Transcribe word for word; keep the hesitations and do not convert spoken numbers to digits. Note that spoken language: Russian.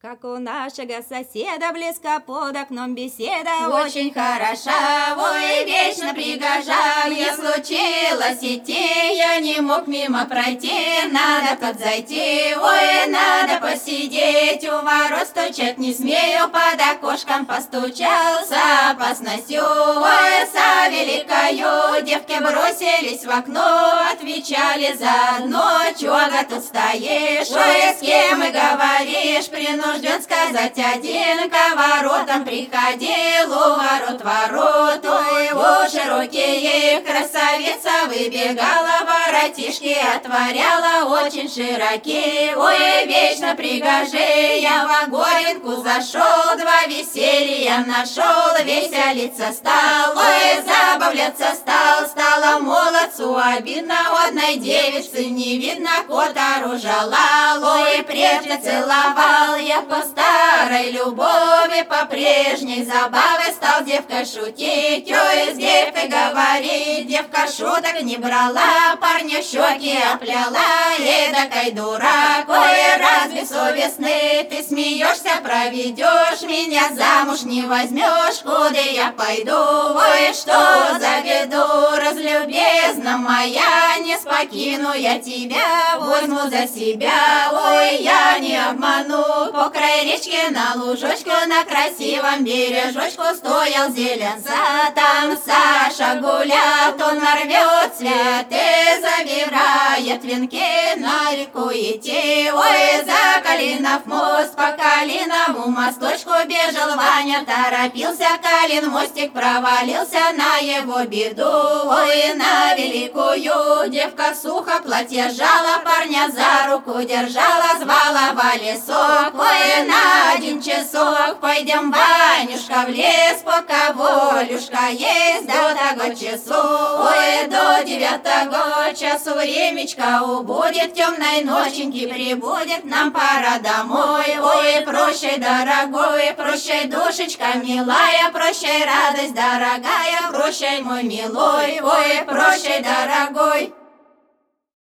Как у нашего соседа близко под окном беседа очень хороша, ой, вечно пригожа. Мне случилось идти, я не мог мимо пройти. Надо подзайти, ой, надо посидеть. У ворот стучать не смею, под окошком постучался опасностью, ой, со великою. Девки бросились в окно, отвечали заодно: чего тут стоишь, ой, с кем и говоришь? Принужден сказать один, к воротам приходил, у ворот ворот, ой, уши широкие, красавица выбегала, воротишки отворяла очень широкие, ой, вечно пригожи. Я в Огоренку зашел, два веселья нашел, веселиться стал, ой, забавляться стал. Стало молодцу обидно, одной девицы не видно, котару жалал, ой, прежде целовал. Я по старой любови, по прежней забаве стал девкой шутить, ой, с девкой говорить. Девка шуток не брала, парня щеки опляла, эдакой дурак, ой, разве совестный? Ты смеешься, проведешь, меня замуж не возьмешь, куда я пойду, ой, что заведу? Разлюбезна моя, не спокину я тебя, возьму за себя, ой, я не обману. По край речки на лужочку, на красивом бережочку стоял зеленца, там Саша гулял, он нарвет цветы, забирает венки, на реку идти, ой, за Калинов мост. По Калинову мосточку бежал Ваня, торопился, Калин мостик провалился на его беду, ой, на великую. Девка сухо платье жала, парня за руку держала, звала во лесок, ой, на один часок. Пойдем, Ванюшка, в лес, пока волюшка есть, до того часу, ой, до девятого часу времечка убудет, темной ноченьки прибудет, нам пора домой, ой, прощай, дорогой, прощай, душечка милая, прощай, радость дорогая, прощай, мой милой, ой, прощай, дорогой.